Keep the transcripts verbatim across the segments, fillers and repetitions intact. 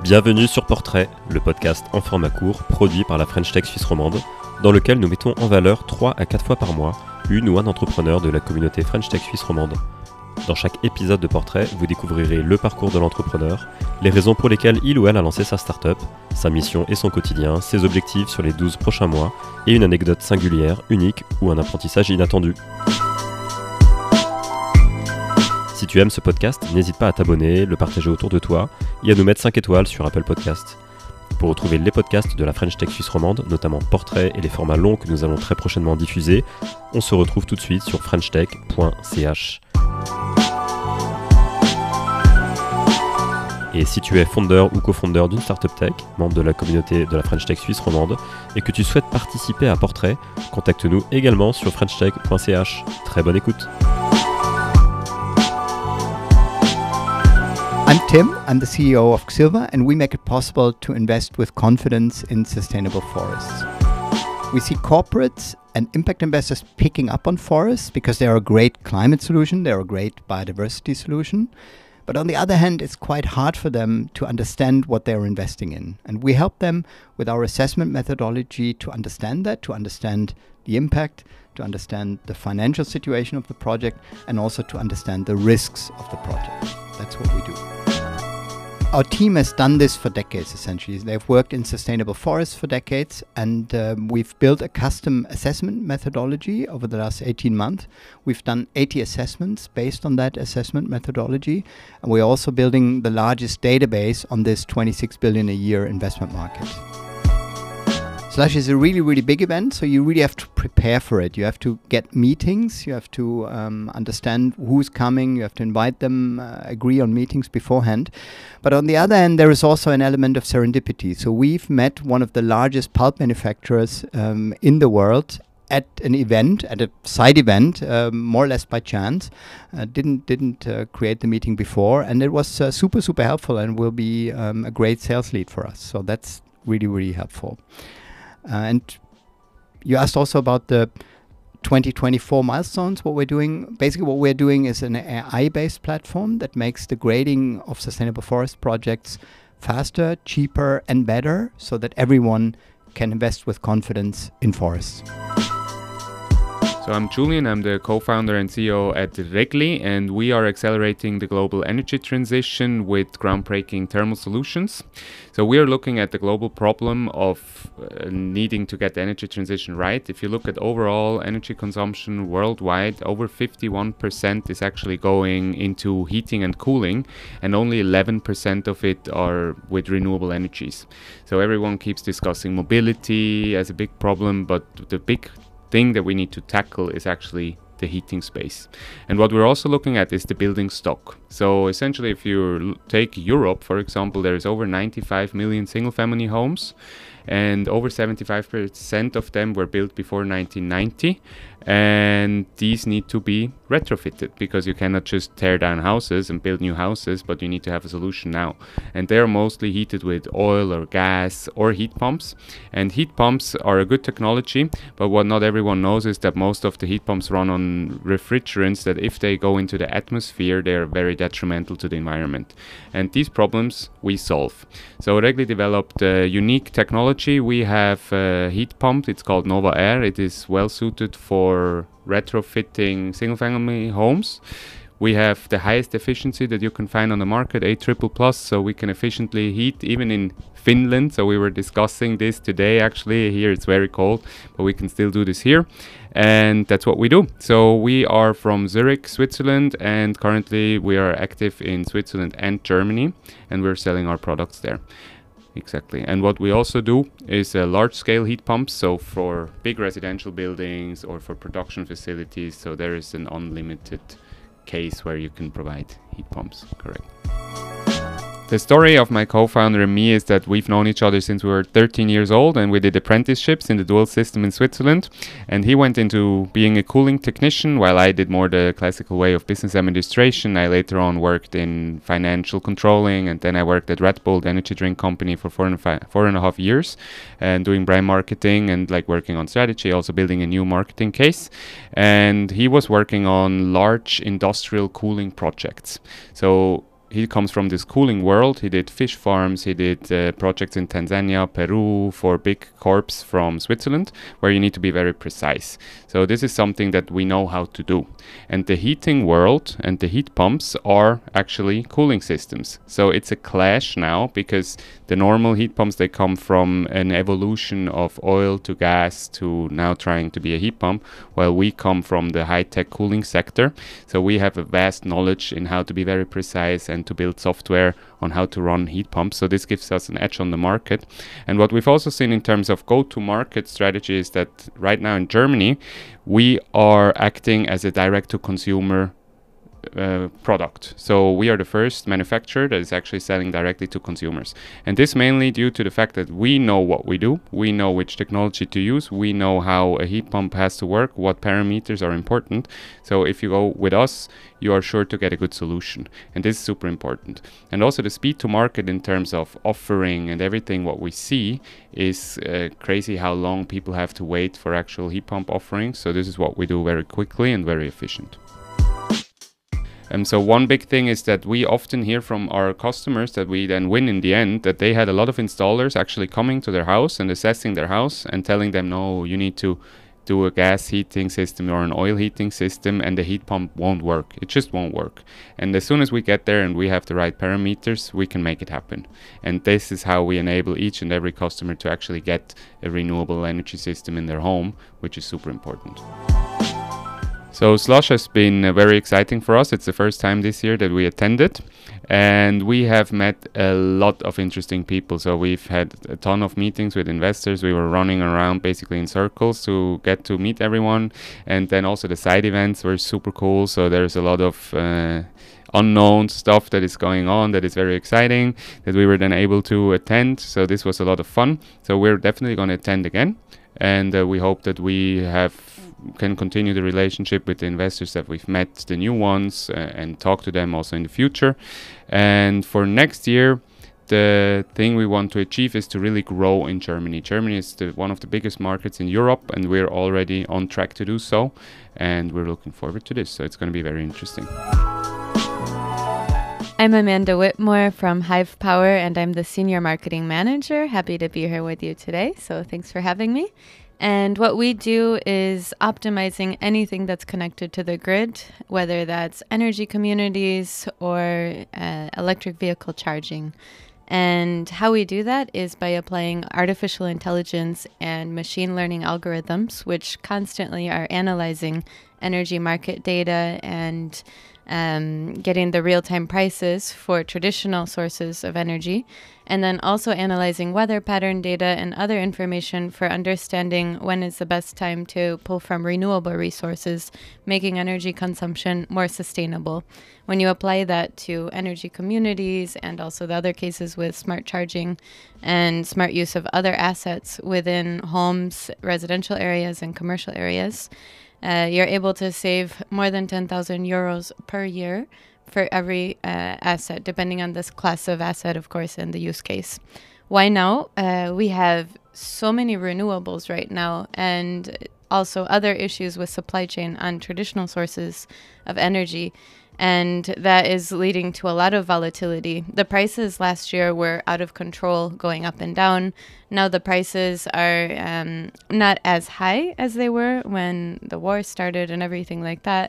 Bienvenue sur Portrait, le podcast en format court produit par la French Tech Suisse romande, dans lequel nous mettons en valeur trois à quatre fois par mois une ou un entrepreneur de la communauté French Tech Suisse romande. Dans chaque épisode de Portrait, vous découvrirez le parcours de l'entrepreneur, les raisons pour lesquelles il ou elle a lancé sa startup, sa mission et son quotidien, ses objectifs sur les douze prochains mois et une anecdote singulière, unique ou un apprentissage inattendu. Si tu aimes ce podcast, n'hésite pas à t'abonner, le partager autour de toi et à nous mettre cinq étoiles sur Apple Podcasts. Pour retrouver les podcasts de la French Tech Suisse romande, notamment Portrait et les formats longs que nous allons très prochainement diffuser, on se retrouve tout de suite sur french tech point c h. Et si tu es fondeur ou cofondeur d'une startup tech, membre de la communauté de la French Tech Suisse romande, et que tu souhaites participer à Portrait, contacte-nous également sur french tech point c h. Très bonne écoute. I'm Tim, I'm the C E O of Xilva, and we make it possible to invest with confidence in sustainable forests. We see corporates and impact investors picking up on forests because they are a great climate solution, they're a great biodiversity solution. But on the other hand, it's quite hard for them to understand what they're investing in. And we help them with our assessment methodology to understand that, to understand the impact, to understand the financial situation of the project, and also to understand the risks of the project. That's what we do. Our team has done this for decades, essentially. They've worked in sustainable forests for decades, and um, we've built a custom assessment methodology over the last eighteen months. We've done eighty assessments based on that assessment methodology, and we're also building the largest database on this twenty-six billion a year investment market. Slush is a really, really big event, so you really have to prepare for it. You have to get meetings, you have to um, understand who's coming, you have to invite them, uh, agree on meetings beforehand. But on the other hand, there is also an element of serendipity. So we've met one of the largest pulp manufacturers um, in the world at an event, at a side event, um, more or less by chance. Uh, didn't didn't uh, create the meeting before, and it was uh, super, super helpful and will be um, a great sales lead for us. So that's really, really helpful. Uh, and you asked also about the twenty twenty-four milestones, what we're doing. Basically, what we're doing is an A I-based platform that makes the grading of sustainable forest projects faster, cheaper, and better so that everyone can invest with confidence in forests. So I'm Julian, I'm the co-founder and C E O at Regli, and we are accelerating the global energy transition with groundbreaking thermal solutions. So we are looking at the global problem of uh, needing to get the energy transition right. If you look at overall energy consumption worldwide, over fifty-one percent is actually going into heating and cooling, and only eleven percent of it are with renewable energies. So everyone keeps discussing mobility as a big problem, but the big thing that we need to tackle is actually the heating space. And what we're also looking at is the building stock. So essentially, if you l- take Europe, for example, there is over ninety-five million single-family homes, and over seventy-five percent of them were built before nineteen ninety. And these need to be retrofitted because you cannot just tear down houses and build new houses, but you need to have a solution now. And they're mostly heated with oil or gas or heat pumps. And heat pumps are a good technology, but what not everyone knows is that most of the heat pumps run on refrigerants that if they go into the atmosphere, they are very detrimental to the environment. And these problems we solve. So Regli developed a unique technology. We have a heat pump, it's called Nova Air. It is well suited for retrofitting single-family homes. We have the highest efficiency that you can find on the market, A triple plus, so we can efficiently heat even in Finland. So we were discussing this today, actually. Here it's very cold, but we can still do this here. And that's what we do. So we are from Zurich, Switzerland, and currently we are active in Switzerland and Germany, and we're selling our products there. Exactly. And what we also do is uh, large-scale heat pumps, so for big residential buildings or for production facilities. So there is an unlimited case where you can provide heat pumps, correct. The story of my co-founder and me is that we've known each other since we were thirteen years old, and we did apprenticeships in the dual system in Switzerland. And he went into being a cooling technician, while I did more the classical way of business administration. I later on worked in financial controlling, and then I worked at Red Bull, the energy drink company, for four and, fi- four and a half years, and doing brand marketing and like working on strategy, also building a new marketing case. And he was working on large industrial cooling projects. So he comes from this cooling world. He did fish farms, he did uh, projects in Tanzania, Peru, for big corps from Switzerland, where you need to be very precise. So this is something that we know how to do. And the heating world and the heat pumps are actually cooling systems. So it's a clash now, because the normal heat pumps, they come from an evolution of oil to gas to now trying to be a heat pump, while we come from the high-tech cooling sector. So we have a vast knowledge in how to be very precise and to build software on how to run heat pumps. So this gives us an edge on the market. And what we've also seen in terms of go-to-market strategy is that right now in Germany, we are acting as a direct-to-consumer Uh, product. So we are the first manufacturer that is actually selling directly to consumers. And this mainly due to the fact that we know what we do, we know which technology to use, we know how a heat pump has to work, what parameters are important. So if you go with us, you are sure to get a good solution. And this is super important. And also the speed to market in terms of offering and everything what we see is uh, crazy how long people have to wait for actual heat pump offerings. So this is what we do very quickly and very efficient. Um, so one big thing is that we often hear from our customers that we then win in the end, that they had a lot of installers actually coming to their house and assessing their house and telling them, no, you need to do a gas heating system or an oil heating system, and the heat pump won't work. It just won't work. And as soon as we get there and we have the right parameters, we can make it happen. And this is how we enable each and every customer to actually get a renewable energy system in their home, which is super important. So Slush has been uh, very exciting for us. It's the first time this year that we attended, and we have met a lot of interesting people. So we've had a ton of meetings with investors. We were running around basically in circles to get to meet everyone, and then also the side events were super cool. So there's a lot of uh, unknown stuff that is going on that is very exciting that we were then able to attend. So this was a lot of fun. So we're definitely going to attend again, and uh, we hope that we have can continue the relationship with the investors that we've met, the new ones, uh, and talk to them also in the future. And for next year, the thing we want to achieve is to really grow in Germany. Germany is the, one of the biggest markets in Europe, and we're already on track to do so. And we're looking forward to this. So it's going to be very interesting. I'm Amanda Whitmore from Hive Power, and I'm the Senior Marketing Manager. Happy to be here with you today. So thanks for having me. And what we do is optimizing anything that's connected to the grid, whether that's energy communities or uh, electric vehicle charging. And how we do that is by applying artificial intelligence and machine learning algorithms, which constantly are analyzing energy market data and um, getting the real-time prices for traditional sources of energy, and then also analyzing weather pattern data and other information for understanding when is the best time to pull from renewable resources, making energy consumption more sustainable. When you apply that to energy communities and also the other cases with smart charging and smart use of other assets within homes, residential areas, and commercial areas, uh, you're able to save more than ten thousand euros per year for every uh, asset, depending on this class of asset, of course, and the use case. Why now? Uh, we have so many renewables right now, and also other issues with supply chain on traditional sources of energy, and that is leading to a lot of volatility. The prices last year were out of control, going up and down. Now the prices are um, not as high as they were when the war started and everything like that.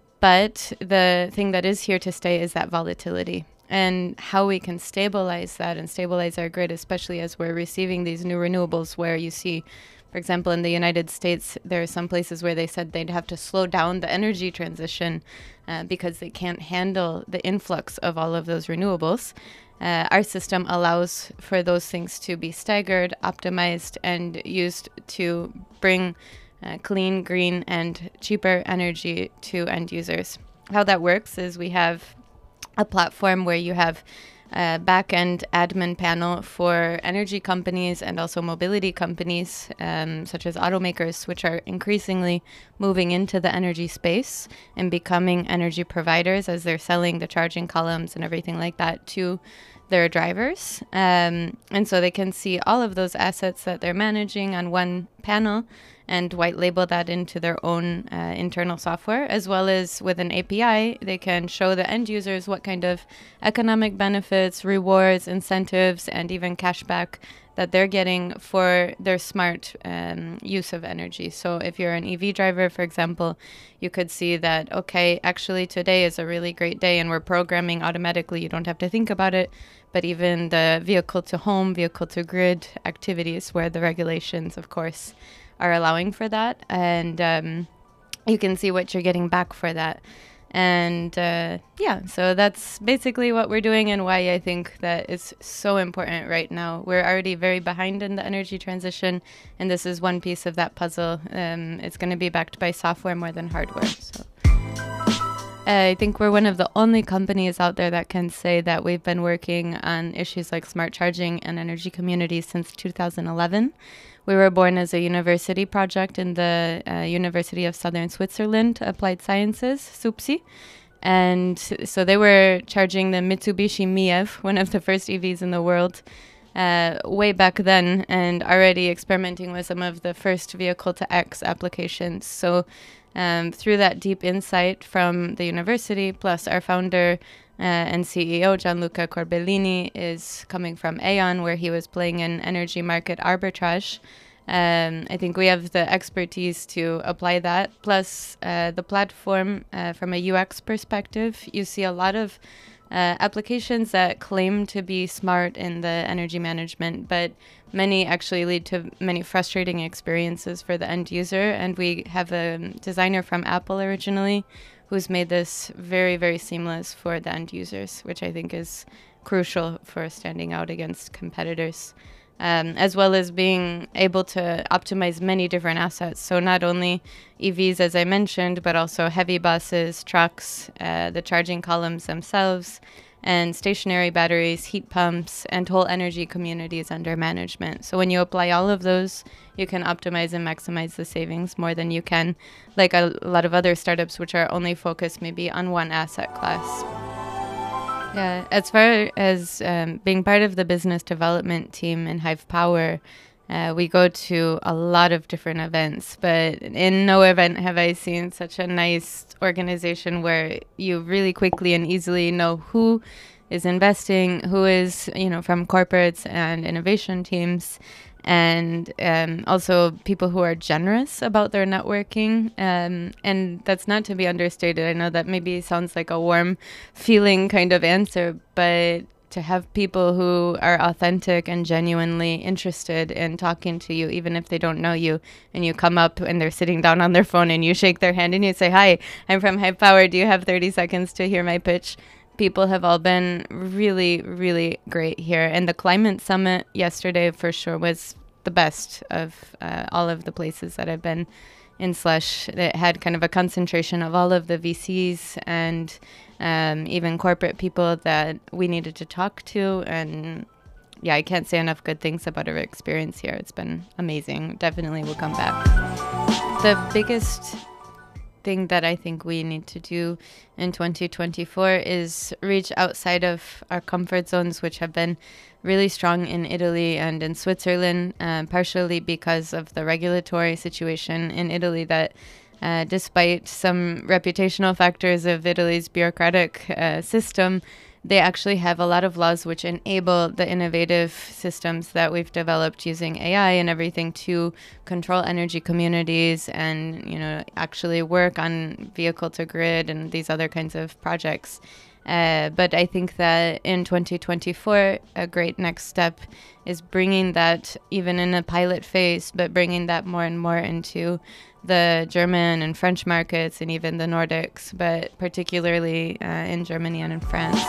But the thing that is here to stay is that volatility, and how we can stabilize that and stabilize our grid, especially as we're receiving these new renewables where you see, for example, in the United States, there are some places where they said they'd have to slow down the energy transition uh, because they can't handle the influx of all of those renewables. Uh, our system allows for those things to be staggered, optimized, and used to bring Uh, clean, green, and cheaper energy to end users. How that works is we have a platform where you have a back-end admin panel for energy companies and also mobility companies, um, such as automakers, which are increasingly moving into the energy space and becoming energy providers as they're selling the charging columns and everything like that to their drivers. Um, and so they can see all of those assets that they're managing on one panel, and white label that into their own uh, internal software, as well as with an A P I, they can show the end users what kind of economic benefits, rewards, incentives, and even cashback that they're getting for their smart um, use of energy. So if you're an E V driver, for example, you could see that, okay, actually today is a really great day and we're programming automatically. You don't have to think about it. But even the vehicle to home, vehicle to grid activities where the regulations, of course, are allowing for that. And um, you can see what you're getting back for that. And uh, yeah, so that's basically what we're doing and why I think that it's so important right now. We're already very behind in the energy transition, and this is one piece of that puzzle. Um, it's going to be backed by software more than hardware. So uh, I think we're one of the only companies out there that can say that we've been working on issues like smart charging and energy communities since two thousand eleven. We were born as a university project in the uh, University of Southern Switzerland Applied Sciences, SUPSI. And so they were charging the Mitsubishi M I E V, one of the first E Vs in the world, uh, way back then, and already experimenting with some of the first vehicle-to-X applications. So um, through that deep insight from the university, plus our founder Uh, and C E O Gianluca Corbellini is coming from Aon, where he was playing in energy market arbitrage. Um, I think we have the expertise to apply that. Plus, uh, the platform, uh, from a U X perspective, you see a lot of uh, applications that claim to be smart in the energy management, but many actually lead to many frustrating experiences for the end user. And we have a designer from Apple originally who's made this very, very seamless for the end users, which I think is crucial for standing out against competitors, um, as well as being able to optimize many different assets. So not only E Vs, as I mentioned, but also heavy buses, trucks, uh, the charging columns themselves, and stationary batteries, heat pumps, and whole energy communities under management. So when you apply all of those, you can optimize and maximize the savings more than you can, like a lot of other startups which are only focused maybe on one asset class. Yeah, as far as um, being part of the business development team in Hive Power, Uh, we go to a lot of different events, but in no event have I seen such a nice organization where you really quickly and easily know who is investing, who is, you know, from corporates and innovation teams, and um, also people who are generous about their networking. Um, and that's not to be understated. I know that maybe sounds like a warm feeling kind of answer, but to have people who are authentic and genuinely interested in talking to you, even if they don't know you, and you come up and they're sitting down on their phone and you shake their hand and you say, "Hi, I'm from Hive Power. Do you have thirty seconds to hear my pitch?" People have all been really, really great here. And the Climate Summit yesterday for sure was the best of uh, all of the places that I've been in Slush. It had kind of a concentration of all of the V Cs and um, even corporate people that we needed to talk to. And yeah, I can't say enough good things about our experience here. It's been amazing. Definitely will come back. The biggest thing that I think we need to do in twenty twenty-four is reach outside of our comfort zones, which have been really strong in Italy and in Switzerland, uh, partially because of the regulatory situation in Italy that uh, despite some reputational factors of Italy's bureaucratic uh, system, they actually have a lot of laws which enable the innovative systems that we've developed using A I and everything to control energy communities and, you know, actually work on vehicle to grid and these other kinds of projects. Uh, but I think that in twenty twenty-four, a great next step is bringing that even in a pilot phase, but bringing that more and more into the German and French markets and even the Nordics, but particularly uh, in Germany and in France.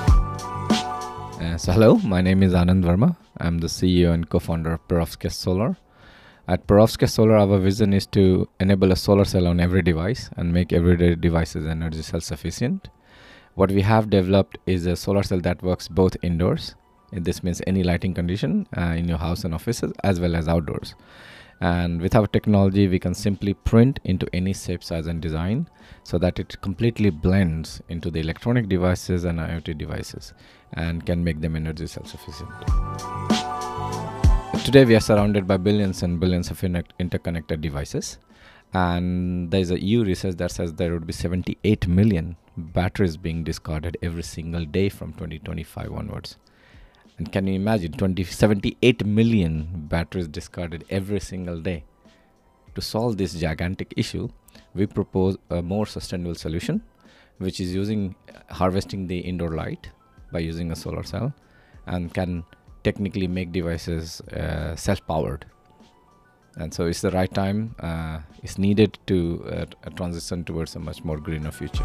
Uh, so hello, my name is Anand Verma. I'm the C E O and co-founder of Perovskite Solar. At Perovskite Solar, our vision is to enable a solar cell on every device and make everyday devices energy self-sufficient. What we have developed is a solar cell that works both indoors, and this means any lighting condition uh, in your house and offices, as well as outdoors. And with our technology, we can simply print into any shape, size, and design so that it completely blends into the electronic devices and IoT devices and can make them energy self-sufficient. today we are surrounded by billions and billions of inter- interconnected devices. And there's a E U research that says there would be seventy-eight million batteries being discarded every single day from twenty twenty-five onwards. And can you imagine twenty, seventy-eight million batteries discarded every single day? To solve this gigantic issue, we propose a more sustainable solution, which is using uh, harvesting the indoor light by using a solar cell, and can technically make devices uh, self-powered. And so it's the right time, uh, it's needed to uh, transition towards a much more greener future.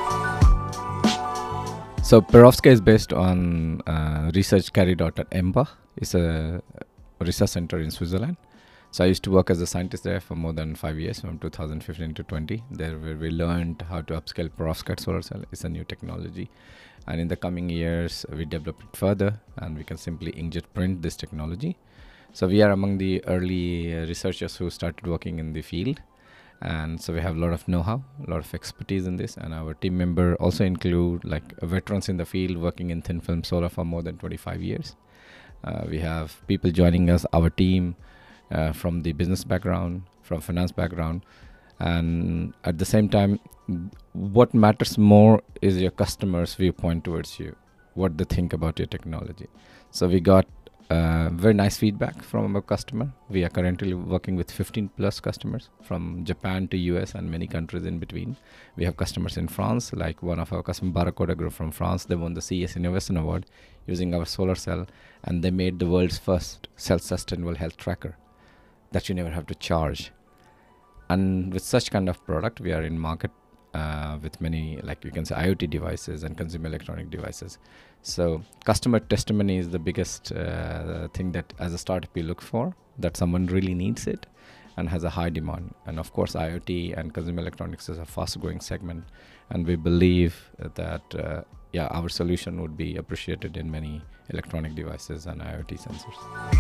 So Perovskaya is based on uh, research carried out at EMBA. It's a research center in Switzerland. So I used to work as a scientist there for more than five years, from two thousand fifteen to twenty. There where we learned how to upscale perovskite solar cell. It's a new technology. And in the coming years, we develop it further, and we can simply inkjet print this technology. So we are among the early uh, researchers who started working in the field. And so we have a lot of know-how, a lot of expertise in this. And our team member also include like veterans in the field working in thin film solar for more than twenty-five years. Uh, we have people joining us, our team, uh, from the business background, from finance background. And at the same time, what matters more is your customer's viewpoint towards you, what they think about your technology. So we got uh, very nice feedback from our customer. We are currently working with fifteen plus customers from Japan to U S and many countries in between. We have customers in France, like one of our customers, Barracuda Group from France. They won the C E S Innovation Award using our solar cell, and they made the world's first self-sustainable health tracker that you never have to charge. And with such kind of product, we are in market uh, with many, like you can say, IoT devices and consumer electronic devices. So customer testimony is the biggest uh, thing that as a startup you look for, that someone really needs it and has a high demand. And of course, IoT and consumer electronics is a fast growing segment. And we believe that uh, yeah, our solution would be appreciated in many electronic devices and IoT sensors.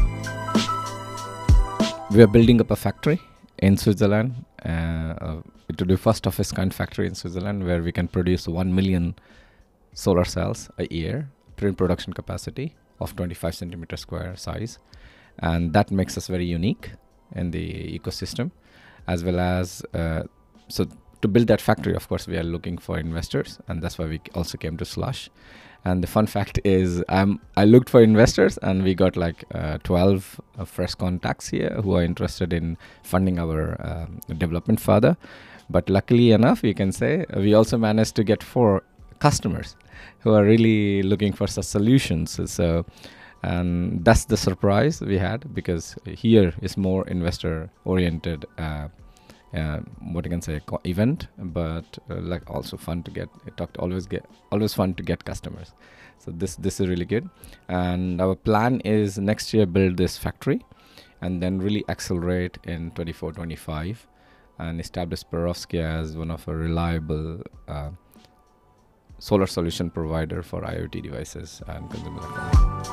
We are building up a factory in Switzerland. Uh, uh, it will be first of its kind factory in Switzerland where we can produce one million solar cells a year, print production capacity of twenty-five centimeter square size. And that makes us very unique in the ecosystem, as well as, uh, so to build that factory, of course, we are looking for investors, and that's why we also came to Slush. And the fun fact is, um, I looked for investors, and we got like uh, twelve uh, fresh contacts here who are interested in funding our um, development further. But luckily enough, you can say, we also managed to get four customers who are really looking for such solutions. So, and that's the surprise we had, because here is more investor-oriented. Uh, Uh, what you can say, co- event, but uh, like also fun to get. It talked always get always fun to get customers. So this this is really good. And our plan is next year build this factory, and then really accelerate in twenty-four twenty-five, and establish Perovskaya as one of a reliable uh, solar solution provider for IoT devices and consumer electronics.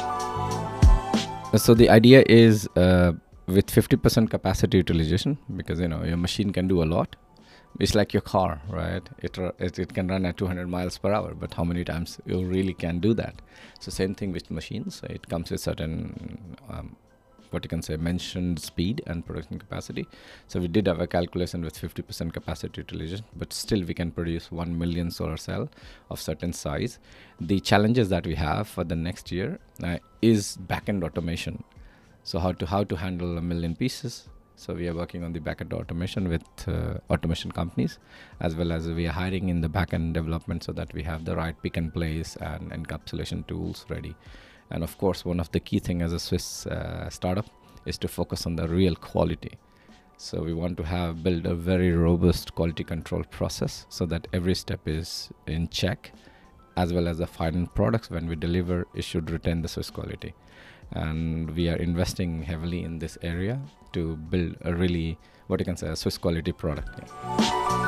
So the idea is. Uh, with fifty percent capacity utilization, because you know your machine can do a lot. It's like your car, right? It, it it can run at two hundred miles per hour, but how many times you really can do that? So same thing with machines. It comes with certain um, what you can say mentioned speed and production capacity. So we did have a calculation with fifty percent capacity utilization, but still we can produce one million solar cell of certain size. The challenges that we have for the next year uh, is backend automation. So how to how to handle a million pieces. So we are working on the backend automation with uh, automation companies, as well as we are hiring in the backend development so that we have the right pick and place and encapsulation tools ready. And of course, one of the key things as a Swiss uh, startup is to focus on the real quality. So we want to have build a very robust quality control process so that every step is in check, as well as the final products when we deliver, it should retain the Swiss quality. And we are investing heavily in this area to build a really, what you can say, a Swiss quality product. Yeah.